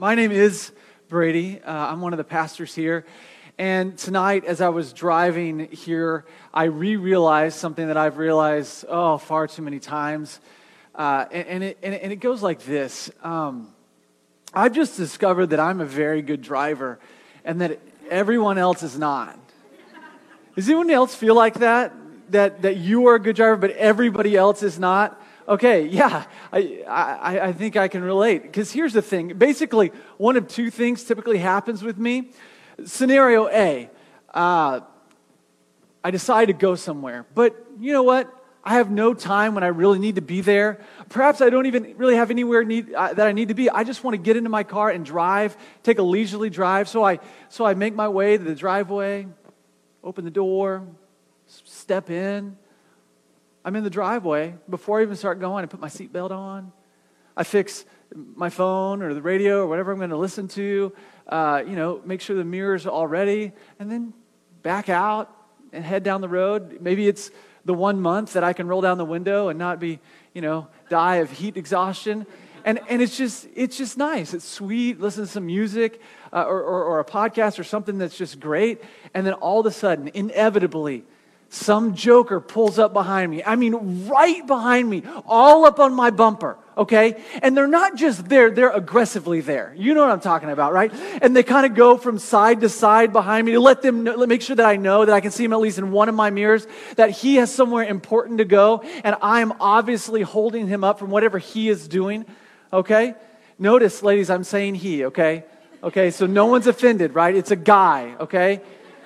My name is Brady. I'm one of the pastors here. And tonight, as I was driving here, I realized something that I've realized, far too many times. And it goes like this. I've just discovered that I'm a very good driver and that everyone else is not. Does anyone else feel like that? That you are a good driver, but everybody else is not? Okay, yeah, I think I can relate. Because here's the thing. Basically, one of two things typically happens with me. Scenario A, I decide to go somewhere. But you know what? I have no time when I really need to be there. Perhaps I don't even really have anywhere that I need to be. I just want to get into my car and drive, take a leisurely drive. So I make my way to the driveway, open the door, step in. I'm in the driveway. Before I even start going, I put my seatbelt on. I fix my phone or the radio or whatever I'm going to listen to. Make sure the mirrors are all ready. And then back out and head down the road. Maybe it's the 1 month that I can roll down the window and not be, die of heat exhaustion. And it's just nice. It's sweet. Listen to some music or a podcast or something that's just great. And then all of a sudden, inevitably, some joker pulls up behind me. I mean, right behind me, all up on my bumper, okay? And they're not just there, they're aggressively there. You know what I'm talking about, right? And they kind of go from side to side behind me to let them make sure that I know that I can see him at least in one of my mirrors, that he has somewhere important to go, and I'm obviously holding him up from whatever he is doing, okay? Notice, ladies, I'm saying he, okay? Okay, so no one's offended, right? It's a guy, okay?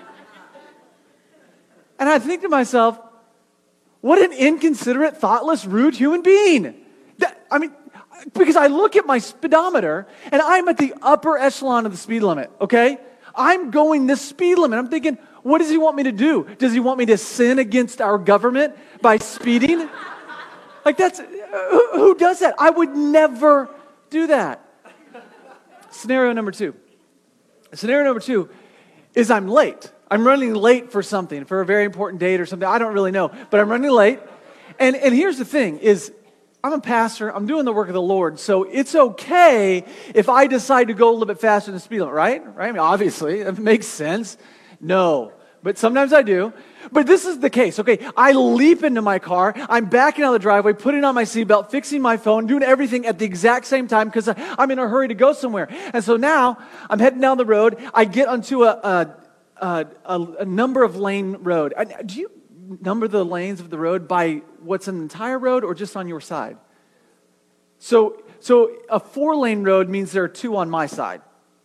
And I think to myself, what an inconsiderate, thoughtless, rude human being. Because I look at my speedometer, and I'm at the upper echelon of the speed limit, okay? I'm going this speed limit. I'm thinking, what does he want me to do? Does he want me to sin against our government by speeding? Who does that? I would never do that. Scenario number two is I'm late. I'm running late for something, for a very important date or something. I don't really know, but I'm running late. And here's the thing, is I'm a pastor. I'm doing the work of the Lord, so it's okay if I decide to go a little bit faster than the speed limit, right? I mean, obviously, it makes sense. No, but sometimes I do. But this is the case, okay? I leap into my car. I'm backing out of the driveway, putting on my seatbelt, fixing my phone, doing everything at the exact same time because I'm in a hurry to go somewhere. And so now I'm heading down the road. I get onto a number of lane road. Do you number the lanes of the road by what's an entire road or just on your side? So a 4-lane road means there are 2 on my side.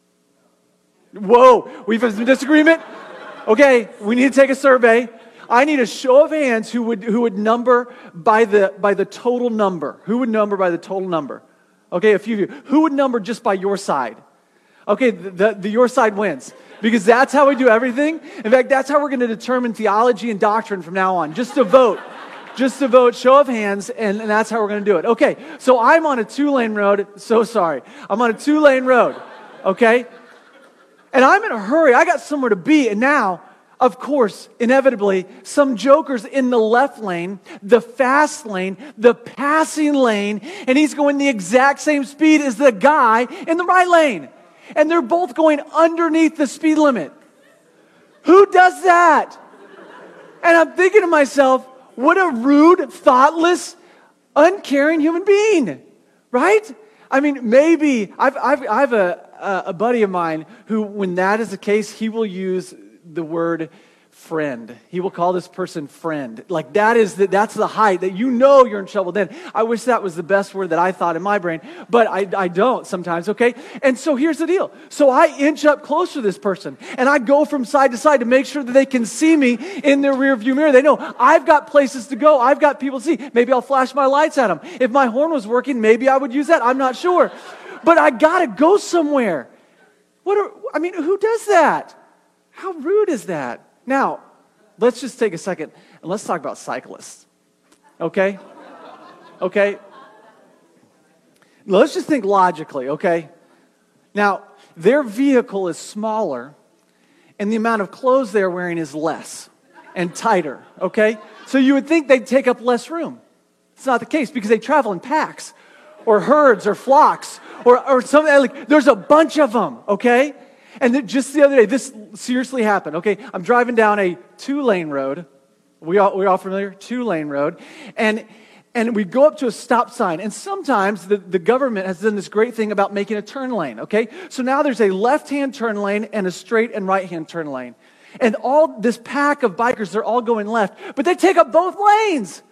Whoa, we've had some disagreement? Okay, we need to take a survey. I need a show of hands who would number by the total number. Who would number by the total number? Okay, a few of you. Who would number just by your side? Okay, the your side wins. Because that's how we do everything. In fact, that's how we're going to determine theology and doctrine from now on. Just to vote. Show of hands, and that's how we're going to do it. Okay, so I'm on a 2-lane road. So sorry. I'm on a 2-lane road. Okay? And I'm in a hurry. I got somewhere to be. And now, of course, inevitably, some joker's in the left lane, the fast lane, the passing lane, and he's going the exact same speed as the guy in the right lane. And they're both going underneath the speed limit. Who does that? And I'm thinking to myself, what a rude, thoughtless, uncaring human being, right? I mean, maybe I've a buddy of mine who, when that is the case, he will use the word friend. He will call this person friend. Like that's the height that you're in trouble then. I wish that was the best word that I thought in my brain, but I don't sometimes, okay? And so here's the deal. So I inch up close to this person, and I go from side to side to make sure that they can see me in their rear view mirror. They know I've got places to go. I've got people to see. Maybe I'll flash my lights at them. If my horn was working, maybe I would use that. I'm not sure. But I gotta go somewhere. Who does that? How rude is that? Now, let's just take a second and let's talk about cyclists. Okay? Okay? Let's just think logically, okay? Now, their vehicle is smaller and the amount of clothes they're wearing is less and tighter, okay? So you would think they'd take up less room. It's not the case because they travel in packs or herds or flocks Or something like, there's a bunch of them, okay? And then just the other day, this seriously happened, okay? I'm driving down a 2-lane road. We all familiar? 2-lane road. And we go up to a stop sign, and sometimes the government has done this great thing about making a turn lane, okay? So now there's a left-hand turn lane and a straight and right-hand turn lane. And all this pack of bikers, they're all going left, but they take up both lanes.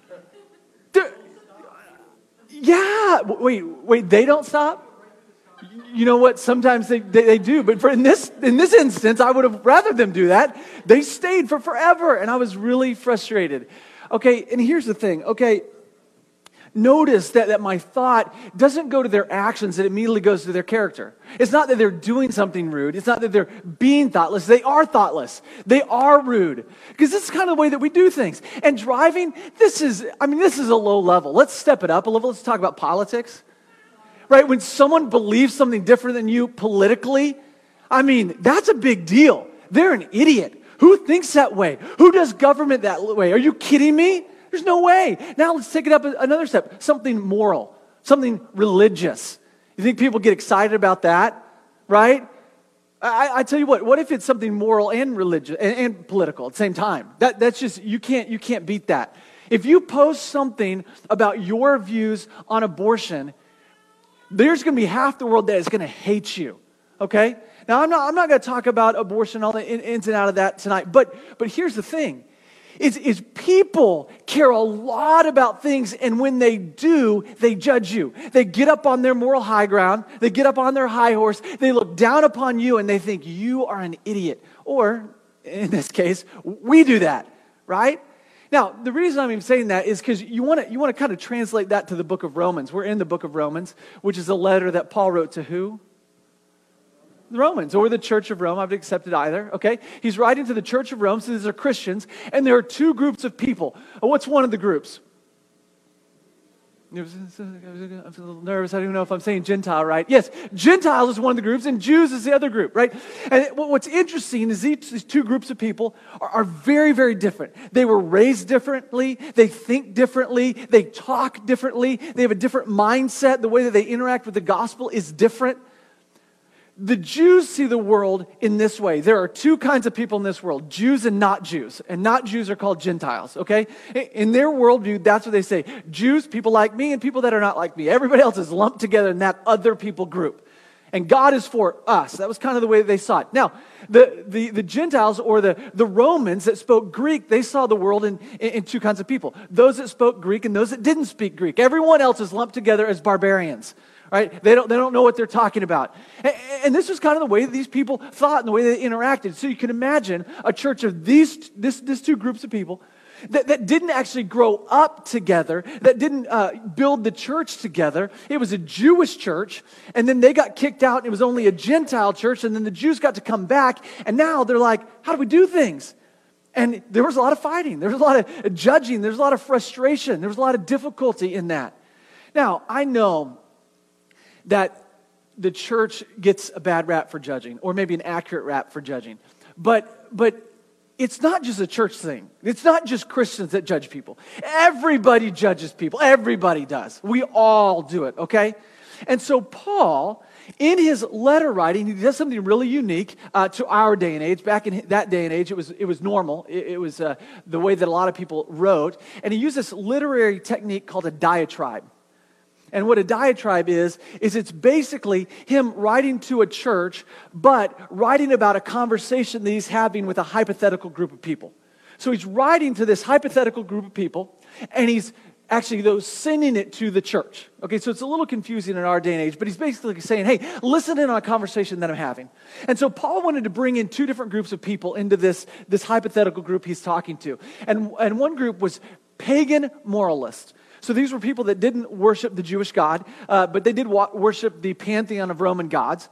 Yeah, wait, they don't stop? You know what? Sometimes they do, but in this instance, I would have rather them do that. They stayed for forever, and I was really frustrated. Okay, and here's the thing, okay? Notice that my thought doesn't go to their actions, it immediately goes to their character. It's not that they're doing something rude. It's not that they're being thoughtless. They are thoughtless. They are rude. Because this is kind of the way that we do things. And driving, this is a low level. Let's step it up a level. Let's talk about politics. Right? When someone believes something different than you politically, that's a big deal. They're an idiot. Who thinks that way? Who does government that way? Are you kidding me? There's no way. Now let's take it up another step. Something moral, something religious. You think people get excited about that, right? I tell you what if it's something moral and religious and political at the same time? That's just, you can't beat that. If you post something about your views on abortion, there's going to be half the world that is going to hate you, okay? Now, I'm not going to talk about abortion, all the ins and out of that tonight, but here's the thing. Is people care a lot about things, and when they do, they judge you. They get up on their moral high ground. They get up on their high horse. They look down upon you, and they think you are an idiot. Or, in this case, we do that, right? Now, the reason I'm even saying that is because you want to kind of translate that to the book of Romans. We're in the book of Romans, which is a letter that Paul wrote to who? The Romans, or the Church of Rome. I've accepted either, okay? He's writing to the Church of Rome, so these are Christians, and there are two groups of people. What's one of the groups? I'm a little nervous. I don't even know if I'm saying Gentile right. Yes, Gentiles is one of the groups, and Jews is the other group, right? And what's interesting is these two groups of people are very, very different. They were raised differently. They think differently. They talk differently. They have a different mindset. The way that they interact with the gospel is different. The Jews see the world in this way. There are two kinds of people in this world, Jews and not Jews. And not Jews are called Gentiles, okay? In their worldview, that's what they say. Jews, people like me, and people that are not like me. Everybody else is lumped together in that other people group. And God is for us. That was kind of the way that they saw it. Now, the Gentiles, or the Romans that spoke Greek, they saw the world in two kinds of people. Those that spoke Greek and those that didn't speak Greek. Everyone else is lumped together as barbarians. Right? They don't know what they're talking about. And this was kind of the way that these people thought and the way they interacted. So you can imagine a church of these two groups of people that didn't actually grow up together, that didn't build the church together. It was a Jewish church, and then they got kicked out, and it was only a Gentile church, and then the Jews got to come back, and now they're like, how do we do things? And there was a lot of fighting. There was a lot of judging. There was a lot of frustration. There was a lot of difficulty in that. Now, I know that the church gets a bad rap for judging, or maybe an accurate rap for judging. But it's not just a church thing. It's not just Christians that judge people. Everybody judges people. Everybody does. We all do it, okay? And so Paul, in his letter writing, he does something really unique to our day and age. Back in that day and age, it was normal. It was the way that a lot of people wrote. And he used this literary technique called a diatribe. And what a diatribe is it's basically him writing to a church, but writing about a conversation that he's having with a hypothetical group of people. So he's writing to this hypothetical group of people, and he's actually, though, sending it to the church. Okay, so it's a little confusing in our day and age, but he's basically saying, hey, listen in on a conversation that I'm having. And so Paul wanted to bring in two different groups of people into this hypothetical group he's talking to. And one group was pagan moralists. So these were people that didn't worship the Jewish God, but they did worship the pantheon of Roman gods.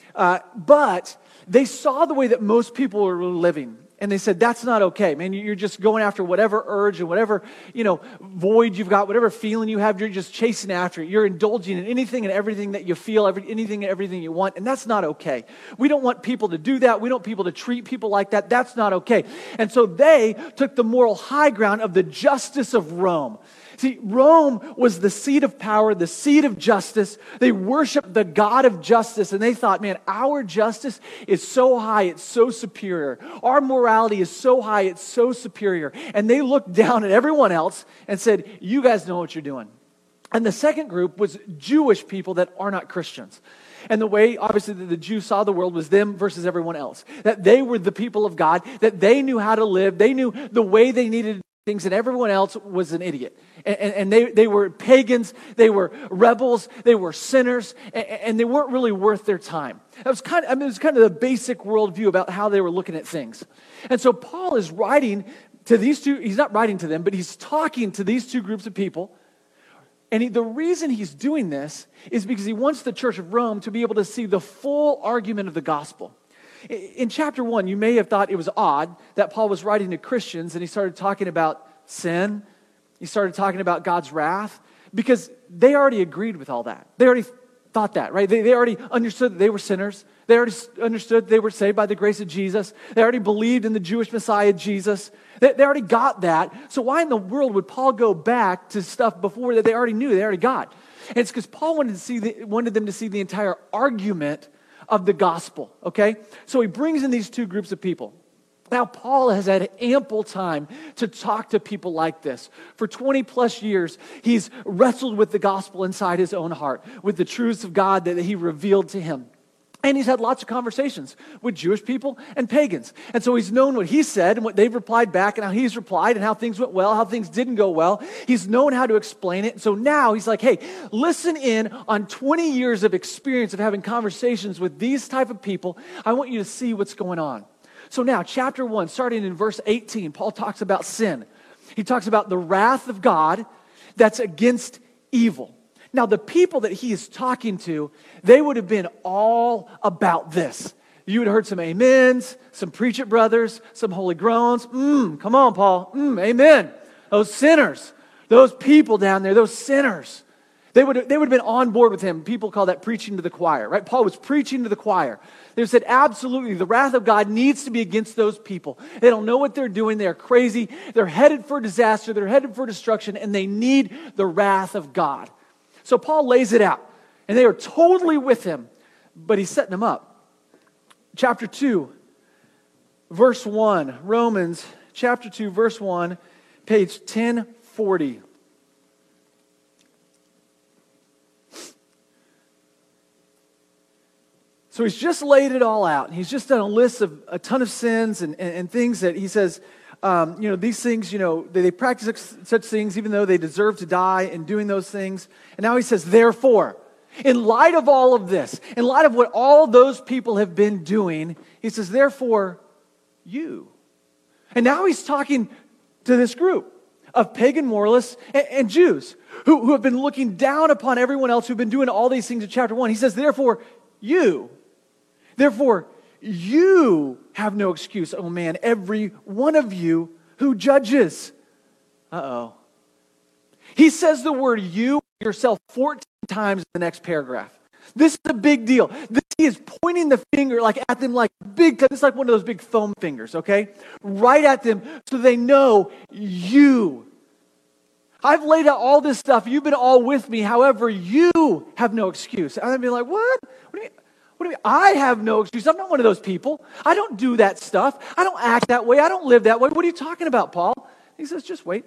But they saw the way that most people were living. And they said, that's not okay, man. You're just going after whatever urge and whatever, void you've got, whatever feeling you have, you're just chasing after it. You're indulging in anything and everything that you feel, anything and everything you want, and that's not okay. We don't want people to do that. We don't want people to treat people like that. That's not okay. And so they took the moral high ground of the justice of Rome. See, Rome was the seat of power, the seat of justice. They worshiped the God of justice, and they thought, man, our justice is so high, it's so superior. Our morality is so high, it's so superior. And they looked down at everyone else and said, you guys know what you're doing. And the second group was Jewish people that are not Christians. And the way, obviously, that the Jews saw the world was them versus everyone else. That they were the people of God, that they knew how to live, they knew the way they needed to do things, and everyone else was an idiot. And they were pagans, they were rebels, they were sinners, and they weren't really worth their time. It was kind of the basic worldview about how they were looking at things. And so Paul is writing to these two, he's not writing to them, but he's talking to these two groups of people. And the reason he's doing this is because he wants the Church of Rome to be able to see the full argument of the gospel. In chapter 1, you may have thought it was odd that Paul was writing to Christians and he started talking about sin. He started talking about God's wrath because they already agreed with all that. They already thought that, right? They already understood that they were sinners. They already understood they were saved by the grace of Jesus. They already believed in the Jewish Messiah, Jesus. They already got that. So why in the world would Paul go back to stuff before that they already knew, they already got? And it's because Paul wanted them to see the entire argument of the gospel, okay? So he brings in these two groups of people. Now, Paul has had ample time to talk to people like this. For 20 plus years, he's wrestled with the gospel inside his own heart, with the truths of God that he revealed to him. And he's had lots of conversations with Jewish people and pagans. And so he's known what he said and what they've replied back and how he's replied and how things went well, how things didn't go well. He's known how to explain it. So now he's like, hey, listen in on 20 years of experience of having conversations with these type of people. I want you to see what's going on. So now, chapter 1, starting in verse 18, Paul talks about sin. He talks about the wrath of God that's against evil. Now, the people that he is talking to, they would have been all about this. You would have heard some amens, some preach it brothers, some holy groans. Come on, Paul. Amen. Those sinners, those people down there, those sinners. They would have been on board with him. People call that preaching to the choir, right? Paul was preaching to the choir. They said, absolutely, the wrath of God needs to be against those people. They don't know what they're doing. They're crazy. They're headed for disaster. They're headed for destruction, and they need the wrath of God. So Paul lays it out, and they are totally with him, but he's setting them up. Chapter 2, verse 1, Romans chapter 2, verse 1, page 1040. So he's just laid it all out. He's just done a list of a ton of sins and things that he says, these things, they practice such things even though they deserve to die in doing those things. And now he says, therefore, in light of all of this, in light of what all those people have been doing, he says, therefore, you. And now he's talking to this group of pagan moralists and Jews who have been looking down upon everyone else who've been doing all these things in chapter 1. He says, therefore, you. Therefore, you have no excuse, oh man, every one of you who judges. Uh-oh. He says the word you yourself 14 times in the next paragraph. This is a big deal. He is pointing the finger at them like big, it's like one of those big foam fingers, okay? Right at them so they know you. I've laid out all this stuff. You've been all with me. However, you have no excuse. And I'd be like, what? What do you mean? What do you mean? I have no excuse. I'm not one of those people. I don't do that stuff. I don't act that way. I don't live that way. What are you talking about, Paul? He says, just wait.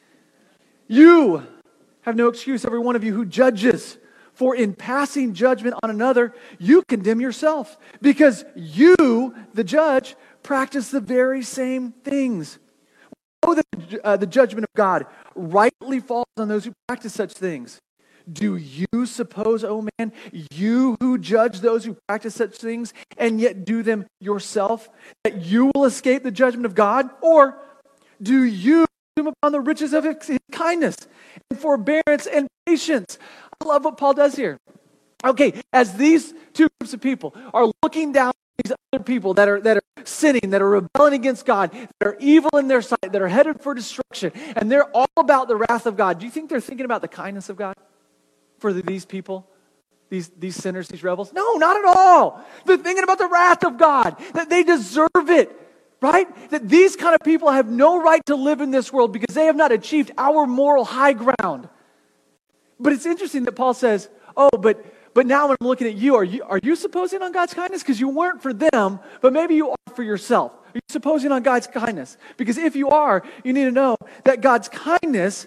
You have no excuse, every one of you who judges. For in passing judgment on another, you condemn yourself. Because you, the judge, practice the very same things. We know that the judgment of God rightly falls on those who practice such things. Do you suppose, oh man, you who judge those who practice such things and yet do them yourself, that you will escape the judgment of God? Or do you presume upon the riches of his kindness and forbearance and patience? I love what Paul does here. Okay, as these two groups of people are looking down at these other people that are sinning, that are rebelling against God, that are evil in their sight, that are headed for destruction, and they're all about the wrath of God, do you think they're thinking about the kindness of God for these people, these sinners, these rebels? No, not at all. They're thinking about the wrath of God, that they deserve it. right? That these kind of people have no right to live in this world because they have not achieved our moral high ground. But it's interesting that Paul says, oh, but now when I'm looking at you, are you supposing on God's kindness? Because you weren't for them, but maybe you are for yourself. Are you supposing on God's kindness? Because if you are, you need to know that God's kindness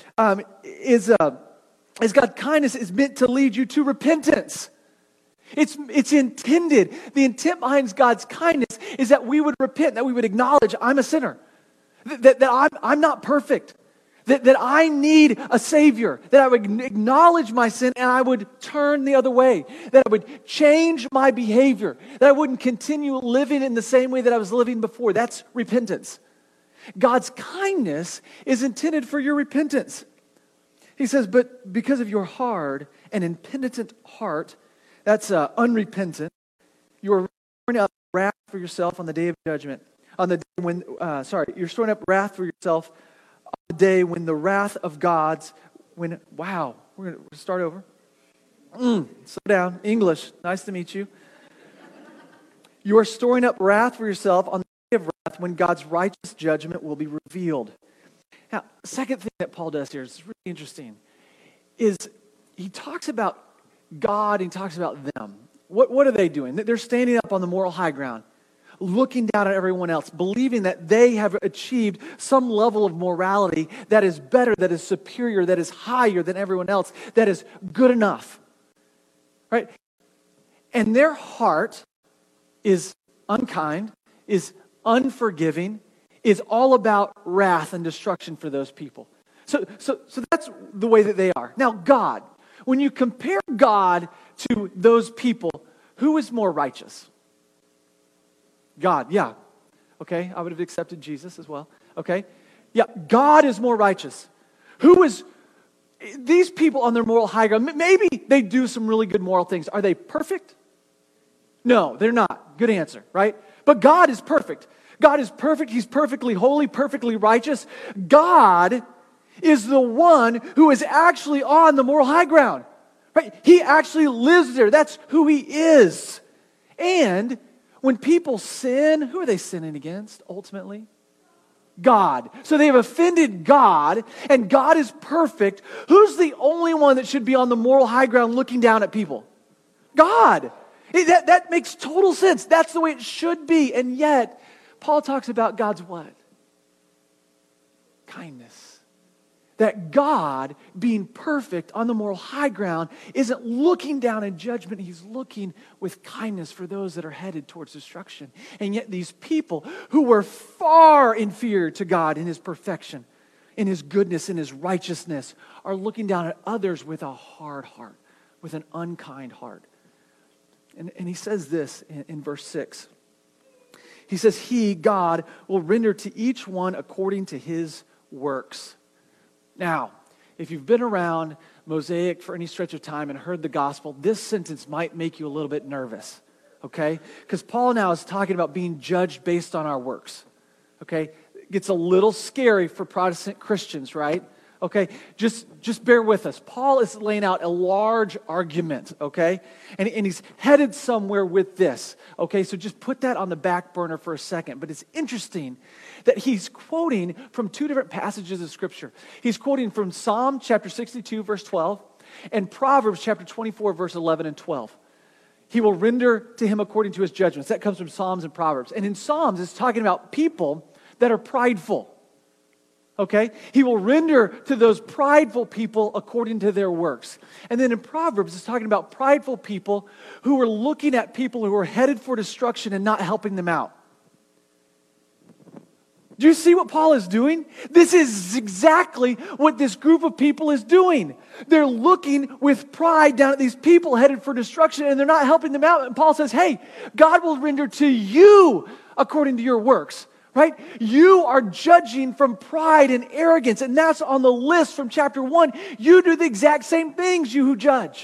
is God's kindness is meant to lead you to repentance. It's intended. The intent behind God's kindness is that we would repent, that we would acknowledge I'm a sinner, that I'm not perfect, that I need a Savior, that I would acknowledge my sin and I would turn the other way, that I would change my behavior, that I wouldn't continue living in the same way that I was living before. That's repentance. God's kindness is intended for your repentance. He says, but because of your hard and impenitent heart, that's unrepentant, you are storing up wrath for yourself on the day of judgment. You're storing up wrath for yourself on the day when the wrath of God's, we're going to start over. Slow down. English, nice to meet you. You are storing up wrath for yourself on the day of wrath when God's righteous judgment will be revealed. Now, the second thing that Paul does here is really interesting, is he talks about God, and he talks about them. What are they doing? They're standing up on the moral high ground, looking down at everyone else, believing that they have achieved some level of morality that is better, that is superior, that is higher than everyone else, that is good enough. Right? And their heart is unkind, is unforgiving, is all about wrath and destruction for those people. So that's the way that they are. Now, God, when you compare God to those people, who is more righteous? God, yeah. Okay, I would have accepted Jesus as well. Okay, yeah, God is more righteous. These people on their moral high ground, maybe they do some really good moral things. Are they perfect? No, they're not. Good answer, right? But God is perfect. God is perfect. He's perfectly holy, perfectly righteous. God is the one who is actually on the moral high ground. Right? He actually lives there. That's who he is. And when people sin, who are they sinning against ultimately? God. So they have offended God, and God is perfect. Who's the only one that should be on the moral high ground looking down at people? God. That makes total sense. That's the way it should be. And yet, Paul talks about God's what? Kindness. That God, being perfect on the moral high ground, isn't looking down in judgment. He's looking with kindness for those that are headed towards destruction. And yet these people who were far inferior to God in his perfection, in his goodness, in his righteousness, are looking down at others with a hard heart, with an unkind heart. And he says this in verse 6. He says, he, God, will render to each one according to his works. Now, if you've been around Mosaic for any stretch of time and heard the gospel, this sentence might make you a little bit nervous, okay? Because Paul now is talking about being judged based on our works, okay? It gets a little scary for Protestant Christians, right? Okay, just bear with us. Paul is laying out a large argument, okay? And he's headed somewhere with this, okay? So just put that on the back burner for a second. But it's interesting that he's quoting from two different passages of Scripture. He's quoting from Psalm chapter 62, verse 12, and Proverbs chapter 24, verse 11 and 12. He will render to him according to his judgments. That comes from Psalms and Proverbs. And in Psalms, it's talking about people that are prideful. Okay? He will render to those prideful people according to their works. And then in Proverbs, it's talking about prideful people who are looking at people who are headed for destruction and not helping them out. Do you see what Paul is doing? This is exactly what this group of people is doing. They're looking with pride down at these people headed for destruction, and they're not helping them out. And Paul says, hey, God will render to you according to your works. Right? You are judging from pride and arrogance, and that's on the list from chapter 1. You do the exact same things, you who judge.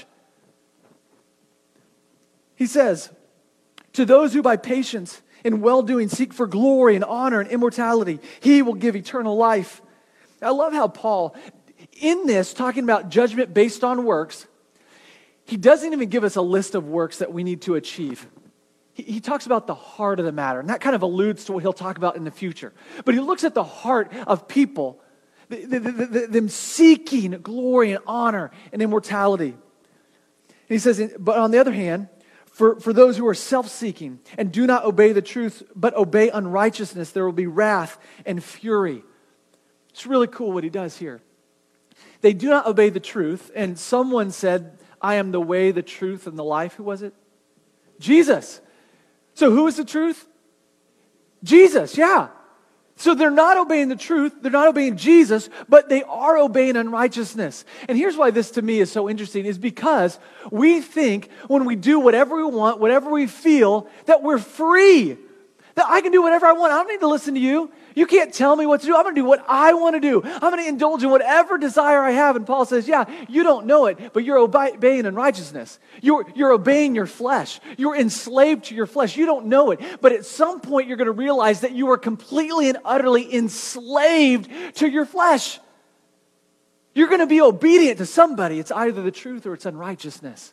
He says, to those who by patience and well-doing seek for glory and honor and immortality, he will give eternal life. I love how Paul, in this, talking about judgment based on works, he doesn't even give us a list of works that we need to achieve. he talks about the heart of the matter, and that kind of alludes to what he'll talk about in the future. But he looks at the heart of people, them seeking glory and honor and immortality. And he says, but on the other hand, for those who are self-seeking and do not obey the truth, but obey unrighteousness, there will be wrath and fury. It's really cool what he does here. They do not obey the truth, and someone said, I am the way, the truth, and the life. Who was it? Jesus. So who is the truth? Jesus, yeah. So they're not obeying the truth, they're not obeying Jesus, but they are obeying unrighteousness. And here's why this to me is so interesting, is because we think when we do whatever we want, whatever we feel, that we're free. That I can do whatever I want. I don't need to listen to you. You can't tell me what to do. I'm going to do what I want to do. I'm going to indulge in whatever desire I have. And Paul says, yeah, you don't know it, but you're obeying unrighteousness. You're obeying your flesh. You're enslaved to your flesh. You don't know it. But at some point, you're going to realize that you are completely and utterly enslaved to your flesh. You're going to be obedient to somebody. It's either the truth or it's unrighteousness.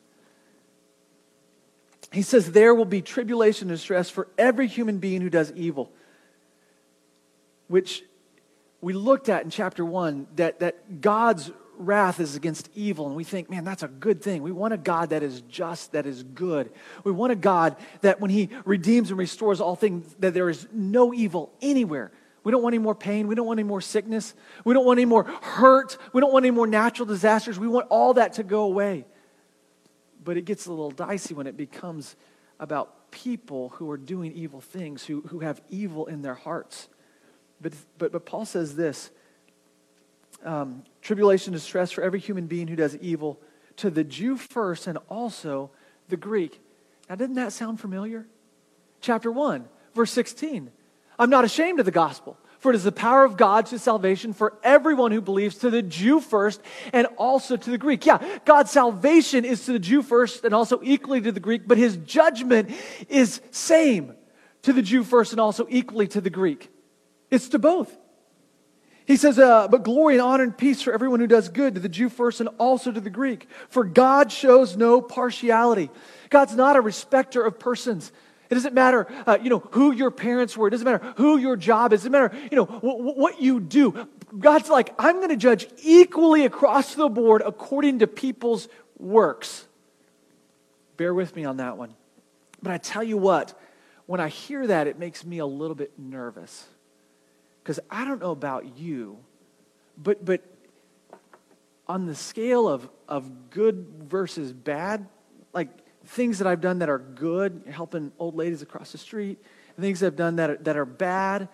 He says there will be tribulation and distress for every human being who does evil, which we looked at in chapter 1, that God's wrath is against evil, and we think, man, that's a good thing. We want a God that is just, that is good. We want a God that when He redeems and restores all things, that there is no evil anywhere. We don't want any more pain. We don't want any more sickness. We don't want any more hurt. We don't want any more natural disasters. We want all that to go away. But it gets a little dicey when it becomes about people who are doing evil things, who have evil in their hearts. But Paul says this, tribulation, distress for every human being who does evil, to the Jew first and also the Greek. Now, didn't that sound familiar? Chapter 1, verse 16. I'm not ashamed of the gospel, for it is the power of God to salvation for everyone who believes, to the Jew first and also to the Greek. Yeah, God's salvation is to the Jew first and also equally to the Greek, but His judgment is same to the Jew first and also equally to the Greek. It's to both. He says, but glory and honor and peace for everyone who does good, to the Jew first and also to the Greek. For God shows no partiality. God's not a respecter of persons. It doesn't matter, who your parents were. It doesn't matter who your job is. It doesn't matter, what you do. God's like, I'm going to judge equally across the board according to people's works. Bear with me on that one. But I tell you what, when I hear that, it makes me a little bit nervous. Because I don't know about you, but on the scale of good versus bad, like things that I've done that are good, helping old ladies across the street, and things I've done that are bad,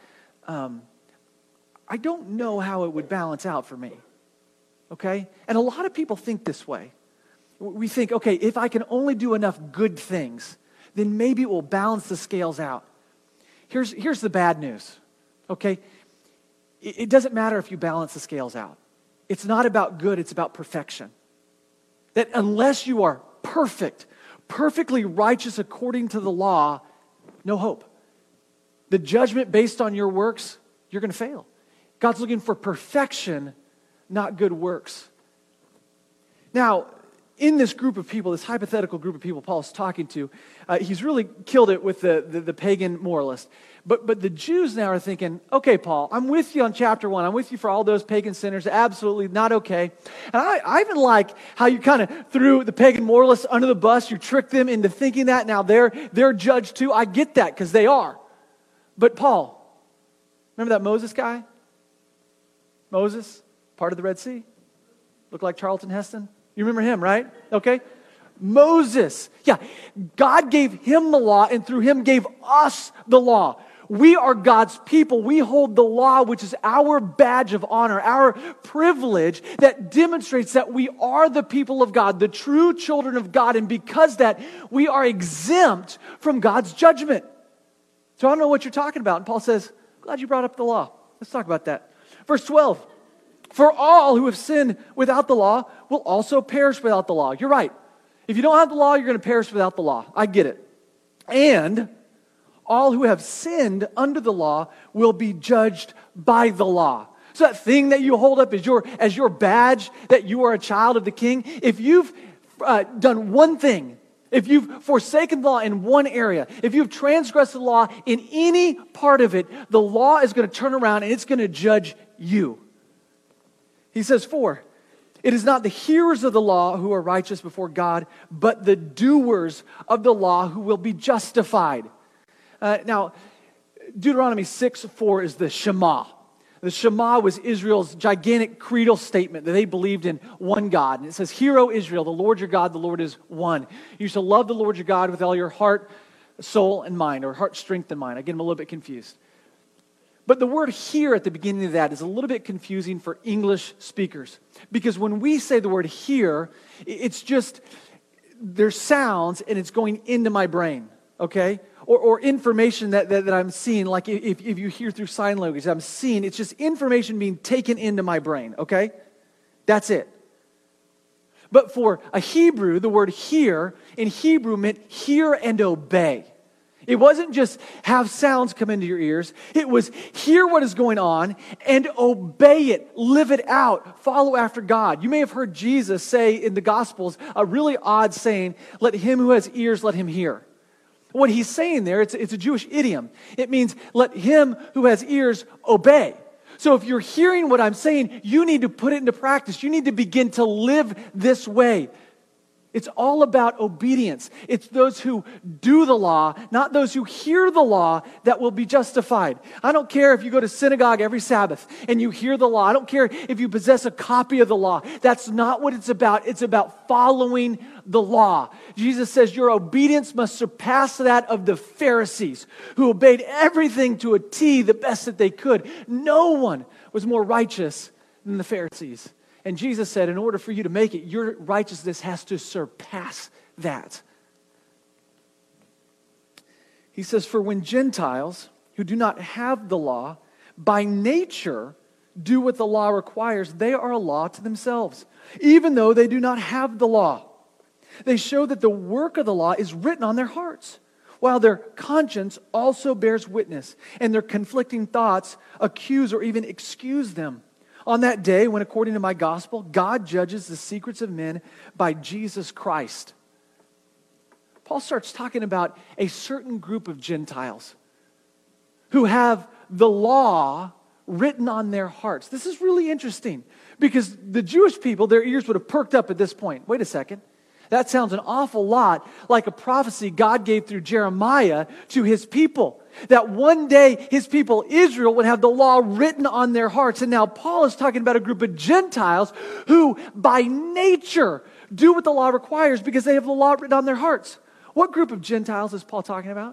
I don't know how it would balance out for me, okay? And a lot of people think this way. We think, okay, if I can only do enough good things, then maybe it will balance the scales out. Here's the bad news, okay? It doesn't matter if you balance the scales out. It's not about good, it's about perfection. That unless you are perfect, perfectly righteous according to the law, no hope. The judgment based on your works, you're going to fail. God's looking for perfection, not good works. Now, in this group of people, this hypothetical group of people Paul is talking to, he's really killed it with the pagan moralist. But the Jews now are thinking, okay, Paul, I'm with you on chapter 1. I'm with you for all those pagan sinners. Absolutely not okay. And I even like how you kind of threw the pagan moralists under the bus. You tricked them into thinking that. Now they're judged too. I get that because they are. But Paul, remember that Moses guy? Moses, part of the Red Sea? Looked like Charlton Heston? You remember him, right? Okay. Moses. Yeah. God gave him the law and through him gave us the law. We are God's people. We hold the law, which is our badge of honor, our privilege that demonstrates that we are the people of God, the true children of God. And because that, we are exempt from God's judgment. So I don't know what you're talking about. And Paul says, glad you brought up the law. Let's talk about that. Verse 12. For all who have sinned without the law will also perish without the law. You're right. If you don't have the law, you're going to perish without the law. I get it. And all who have sinned under the law will be judged by the law. So that thing that you hold up as your badge that you are a child of the King, if you've done one thing If you've forsaken the law in one area, if you've transgressed the law in any part of it, the law is going to turn around and it's going to judge you. He says, 4, it is not the hearers of the law who are righteous before God, but the doers of the law who will be justified. Now, Deuteronomy 6:4 is the Shema. The Shema was Israel's gigantic creedal statement that they believed in one God. And it says, "Hear, O Israel, the Lord your God, the Lord is one. You shall love the Lord your God with all your heart, soul, and mind," or heart, strength, and mind. Again, I'm a little bit confused. But the word "hear" at the beginning of that is a little bit confusing for English speakers. Because when we say the word "hear," it's just, there's sounds and it's going into my brain, okay? Or information that I'm seeing, like if you hear through sign language, I'm seeing, it's just information being taken into my brain, okay? That's it. But for a Hebrew, the word "hear" in Hebrew meant hear and obey. It wasn't just have sounds come into your ears. It was hear what is going on and obey it, live it out, follow after God. You may have heard Jesus say in the Gospels a really odd saying, "Let him who has ears, let him hear." What he's saying there, it's a Jewish idiom. It means, let him who has ears obey. So if you're hearing what I'm saying, you need to put it into practice. You need to begin to live this way. It's all about obedience. It's those who do the law, not those who hear the law, that will be justified. I don't care if you go to synagogue every Sabbath and you hear the law. I don't care if you possess a copy of the law. That's not what it's about. It's about following the law. Jesus says your obedience must surpass that of the Pharisees, who obeyed everything to a T the best that they could. No one was more righteous than the Pharisees. And Jesus said, in order for you to make it, your righteousness has to surpass that. He says, for when Gentiles who do not have the law, by nature do what the law requires, they are a law to themselves, even though they do not have the law. They show that the work of the law is written on their hearts, while their conscience also bears witness, and their conflicting thoughts accuse or even excuse them. On that day, when according to my gospel, God judges the secrets of men by Jesus Christ. Paul starts talking about a certain group of Gentiles who have the law written on their hearts. This is really interesting because the Jewish people, their ears would have perked up at this point. Wait a second. That sounds an awful lot like a prophecy God gave through Jeremiah to his people. That one day his people Israel would have the law written on their hearts. And now Paul is talking about a group of Gentiles who by nature do what the law requires because they have the law written on their hearts. What group of Gentiles is Paul talking about?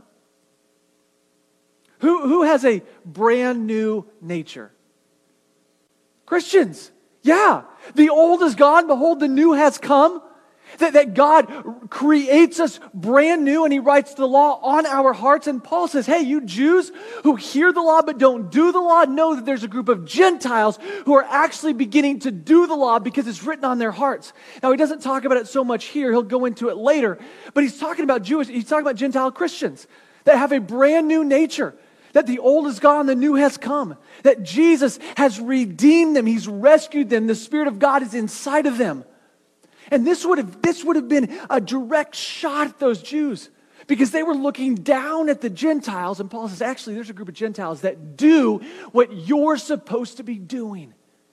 Who has a brand new nature? Christians. Yeah. The old is gone. Behold, the new has come. That God creates us brand new and He writes the law on our hearts. And Paul says, hey, you Jews who hear the law but don't do the law, know that there's a group of Gentiles who are actually beginning to do the law because it's written on their hearts. Now, he doesn't talk about it so much here. He'll go into it later. But he's talking about Gentile Christians that have a brand new nature. That the old is gone, the new has come. That Jesus has redeemed them. He's rescued them. The Spirit of God is inside of them. And this would have been a direct shot at those Jews because they were looking down at the Gentiles. And Paul says, actually, there's a group of Gentiles that do what you're supposed to be doing.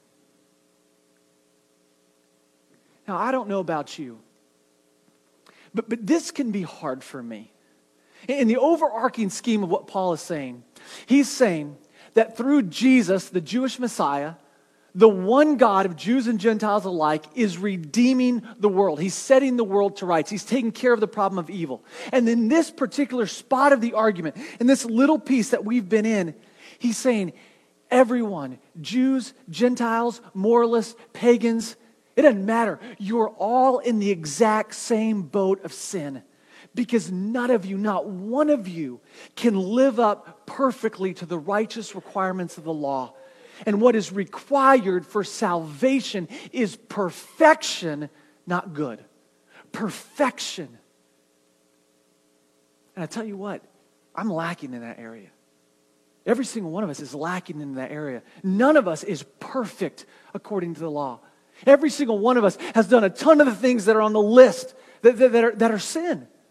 Now, I don't know about you, but this can be hard for me. In the overarching scheme of what Paul is saying, he's saying that through Jesus, the Jewish Messiah, the one God of Jews and Gentiles alike is redeeming the world. He's setting the world to rights. He's taking care of the problem of evil. And in this particular spot of the argument, in this little piece that we've been in, he's saying everyone, Jews, Gentiles, moralists, pagans, it doesn't matter. You're all in the exact same boat of sin. Because none of you, not one of you, can live up perfectly to the righteous requirements of the law. And what is required for salvation is perfection, not good. Perfection. And I tell you what, I'm lacking in that area. Every single one of us is lacking in that area. None of us is perfect according to the law. Every single one of us has done a ton of the things that are on the list that are sin.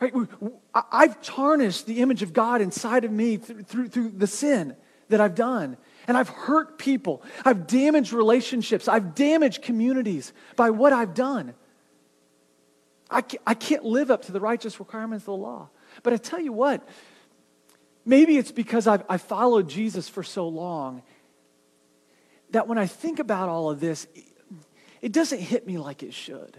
Right? I've tarnished the image of God inside of me through the sin that I've done. And I've hurt people. I've damaged relationships. I've damaged communities by what I've done. I can't live up to the righteous requirements of the law. But I tell you what, maybe it's because I followed Jesus for so long that when I think about all of this, it doesn't hit me like it should.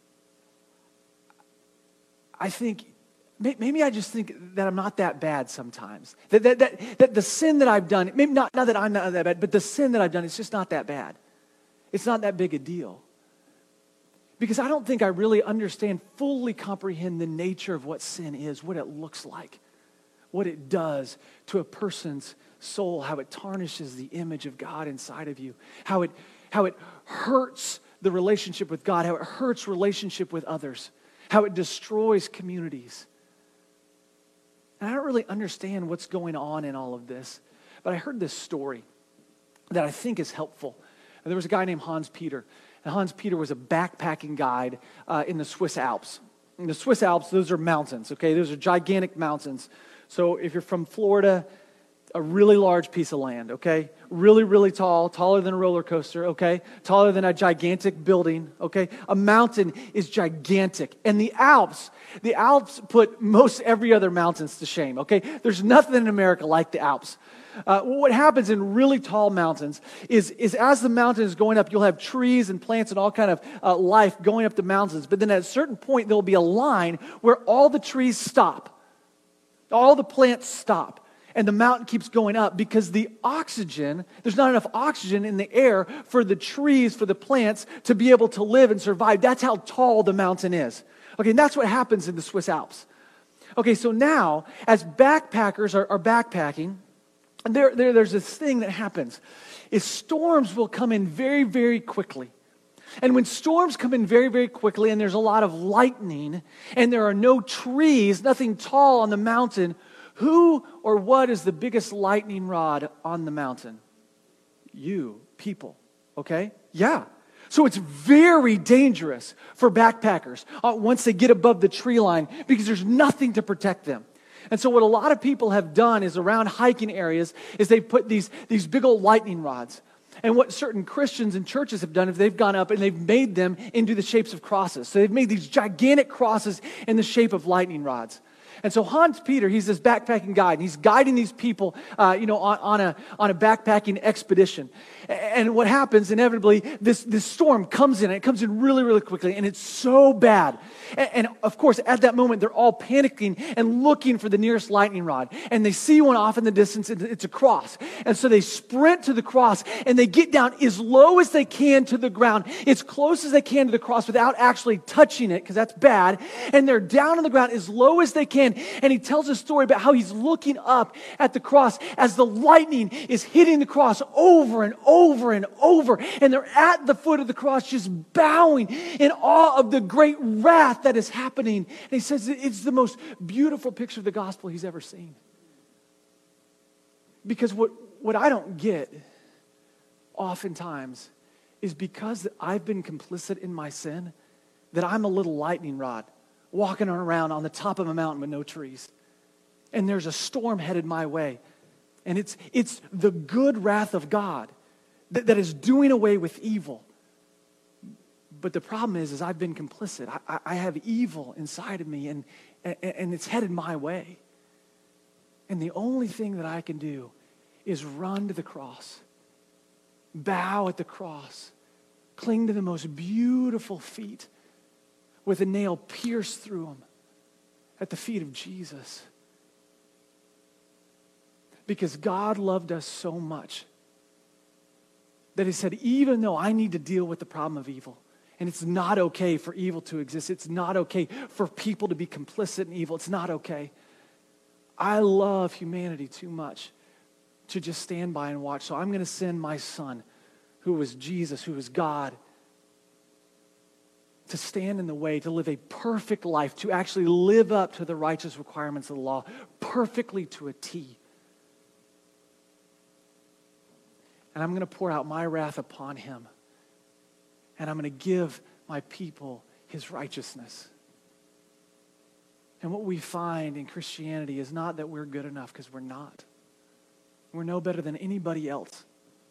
I think, maybe I just think that I'm not that bad sometimes. That the sin that I've done, maybe not that I'm not that bad, but the sin that I've done, it's just not that bad. It's not that big a deal. Because I don't think I really fully comprehend the nature of what sin is, what it looks like, what it does to a person's soul, how it tarnishes the image of God inside of you, how it hurts the relationship with God, how it hurts relationship with others, how it destroys communities. And I don't really understand what's going on in all of this, but I heard this story that I think is helpful. And there was a guy named Hans Peter. And Hans Peter was a backpacking guide in the Swiss Alps. In the Swiss Alps, those are mountains, okay? Those are gigantic mountains. So if you're from Florida, a really large piece of land, okay? Really, really tall, taller than a roller coaster, okay? Taller than a gigantic building, okay? A mountain is gigantic. And the Alps put most every other mountains to shame, okay? There's nothing in America like the Alps. What happens in really tall mountains is as the mountain is going up, you'll have trees and plants and all kind of life going up the mountains. But then at a certain point, there'll be a line where all the trees stop. All the plants stop. And the mountain keeps going up because there's not enough oxygen in the air for the trees, for the plants to be able to live and survive. That's how tall the mountain is. Okay, and that's what happens in the Swiss Alps. Okay, so now, as backpackers are backpacking, there's this thing that happens, is storms will come in very, very quickly. And when storms come in very, very quickly and there's a lot of lightning and there are no trees, nothing tall on the mountain, who or what is the biggest lightning rod on the mountain? You, people, okay? Yeah. So it's very dangerous for backpackers once they get above the tree line because there's nothing to protect them. And so what a lot of people have done is around hiking areas is they've put these big old lightning rods. And what certain Christians and churches have done is they've gone up and they've made them into the shapes of crosses. So they've made these gigantic crosses in the shape of lightning rods. And so Hans Peter, he's this backpacking guide, and he's guiding these people, on a backpacking expedition. And what happens, inevitably, this storm comes in, and it comes in really, really quickly, and it's so bad. And of course, at that moment, they're all panicking and looking for the nearest lightning rod. And they see one off in the distance, it's a cross. And so they sprint to the cross, and they get down as low as they can to the ground, as close as they can to the cross without actually touching it, because that's bad. And they're down on the ground as low as they can. And he tells a story about how he's looking up at the cross as the lightning is hitting the cross over and over and over. And they're at the foot of the cross just bowing in awe of the great wrath that is happening. And he says it's the most beautiful picture of the gospel he's ever seen. Because what I don't get oftentimes is because I've been complicit in my sin, that I'm a little lightning rod walking around on the top of a mountain with no trees. And there's a storm headed my way. And it's the good wrath of God that is doing away with evil. But the problem is I've been complicit. I have evil inside of me, and it's headed my way. And the only thing that I can do is run to the cross, bow at the cross, cling to the most beautiful feet with a nail pierced through them at the feet of Jesus. Because God loved us so much that he said, even though I need to deal with the problem of evil, and it's not okay for evil to exist, it's not okay for people to be complicit in evil, it's not okay. I love humanity too much to just stand by and watch. So I'm going to send my son, who was Jesus, who was God, to stand in the way, to live a perfect life, to actually live up to the righteous requirements of the law perfectly to a T. And I'm going to pour out my wrath upon him. And I'm going to give my people his righteousness. And what we find in Christianity is not that we're good enough, because we're not. We're no better than anybody else.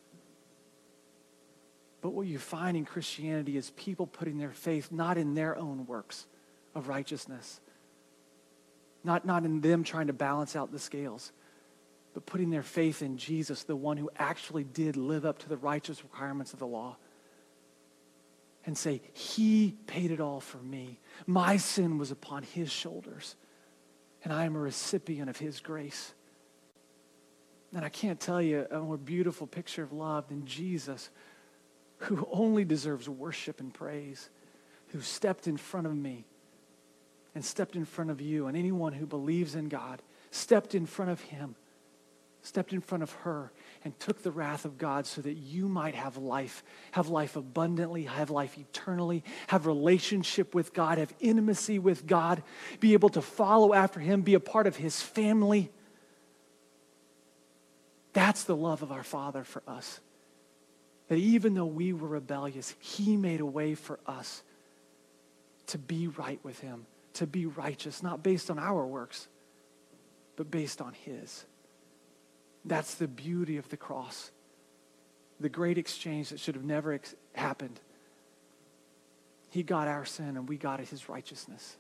But what you find in Christianity is people putting their faith not in their own works of righteousness, not in them trying to balance out the scales, but putting their faith in Jesus, the one who actually did live up to the righteous requirements of the law, and say, he paid it all for me. My sin was upon his shoulders, and I am a recipient of his grace. And I can't tell you a more beautiful picture of love than Jesus, who only deserves worship and praise, who stepped in front of me and stepped in front of you, and anyone who believes in God stepped in front of him, stepped in front of her, and took the wrath of God so that you might have life abundantly, have life eternally, have relationship with God, have intimacy with God, be able to follow after him, be a part of his family. That's the love of our Father for us. That even though we were rebellious, he made a way for us to be right with him, to be righteous, not based on our works, but based on his. That's the beauty of the cross. The great exchange that should have never happened. He got our sin and we got his righteousness.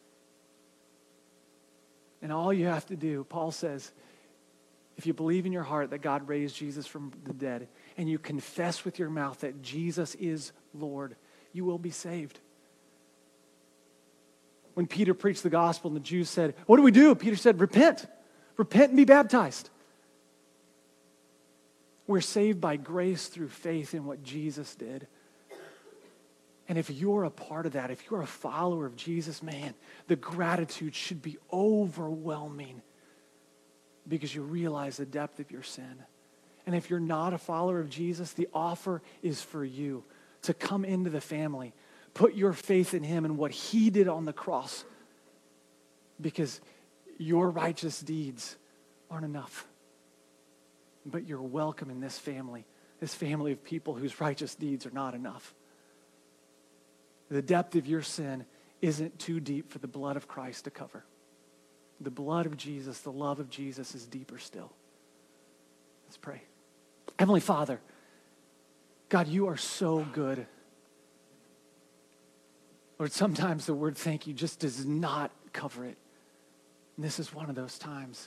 And all you have to do, Paul says, if you believe in your heart that God raised Jesus from the dead, and you confess with your mouth that Jesus is Lord, you will be saved. When Peter preached the gospel and the Jews said, what do we do? Peter said, repent. Repent and be baptized. We're saved by grace through faith in what Jesus did. And if you're a part of that, if you're a follower of Jesus, man, the gratitude should be overwhelming, because you realize the depth of your sin. And if you're not a follower of Jesus, the offer is for you to come into the family. Put your faith in him and what he did on the cross, because your righteous deeds aren't enough. But you're welcome in this family of people whose righteous deeds are not enough. The depth of your sin isn't too deep for the blood of Christ to cover. The blood of Jesus, the love of Jesus is deeper still. Let's pray. Heavenly Father, God, you are so good. Lord, sometimes the word thank you just does not cover it. And this is one of those times.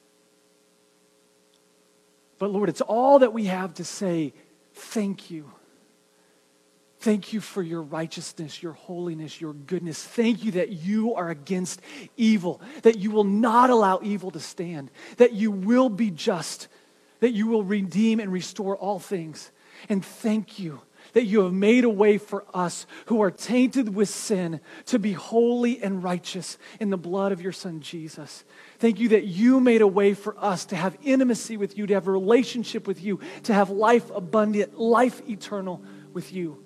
But Lord, it's all that we have to say thank you. Thank you for your righteousness, your holiness, your goodness. Thank you that you are against evil, that you will not allow evil to stand, that you will be just, that you will redeem and restore all things. And thank you that you have made a way for us who are tainted with sin to be holy and righteous in the blood of your Son, Jesus. Thank you that you made a way for us to have intimacy with you, to have a relationship with you, to have life abundant, life eternal with you.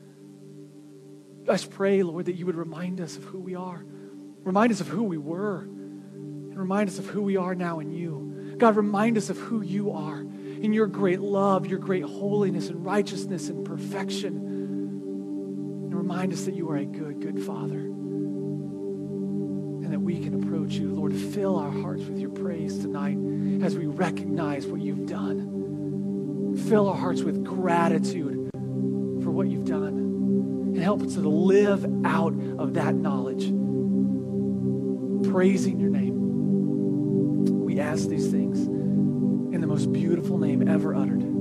I just pray, Lord, that you would remind us of who we are. Remind us of who we were. And remind us of who we are now in you. God, remind us of who you are in your great love, your great holiness and righteousness and perfection. And remind us that you are a good, good Father. And that we can approach you. Lord, fill our hearts with your praise tonight as we recognize what you've done. Fill our hearts with gratitude for what you've done. And help us to live out of that knowledge, praising your name. We ask these things in the most beautiful name ever uttered.